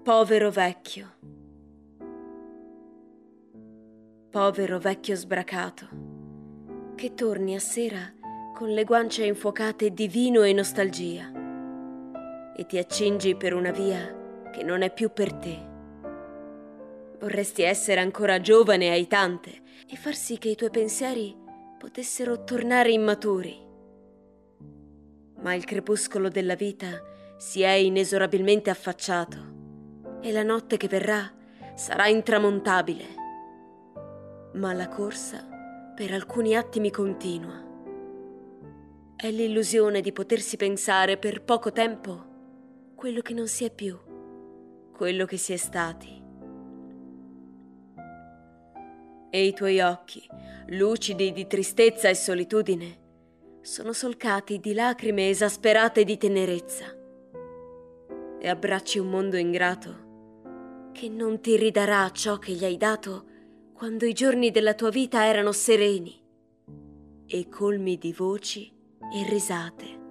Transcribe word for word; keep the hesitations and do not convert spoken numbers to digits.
Povero vecchio. Povero vecchio sbracato, che torni a sera con le guance infuocate di vino e nostalgia e ti accingi per una via che non è più per te. Vorresti essere ancora giovane e aitante e far sì che i tuoi pensieri potessero tornare immaturi. Ma il crepuscolo della vita si è inesorabilmente affacciato e la notte che verrà sarà intramontabile. Ma la corsa per alcuni attimi continua. È l'illusione di potersi pensare per poco tempo quello che non si è più, quello che si è stati. E i tuoi occhi, lucidi di tristezza e solitudine, sono solcati di lacrime esasperate di tenerezza. E abbracci un mondo ingrato che non ti ridarà ciò che gli hai dato quando i giorni della tua vita erano sereni e colmi di voci e risate.